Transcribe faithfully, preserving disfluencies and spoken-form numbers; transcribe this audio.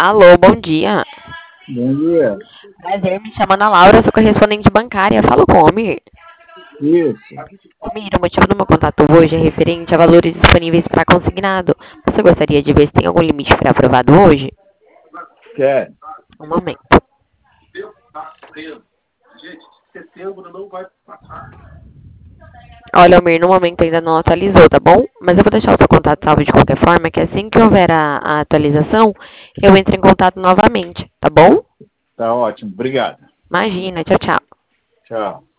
Alô, bom dia. Bom dia. Prazer, me chamo Ana Laura, sou correspondente bancária. Falo com o Almir. Isso. Almir, o motivo do meu contato hoje é referente a valores disponíveis para consignado. Você gostaria de ver se tem algum limite pré-aprovado hoje? Quer? Um momento. Olha, Almir, no momento ainda não atualizou, tá bom? Mas eu vou deixar o seu contato salvo de qualquer forma, que assim que houver a, a atualização, eu entro em contato novamente, tá bom? Tá ótimo. Obrigado. Imagina, tchau, tchau. Tchau.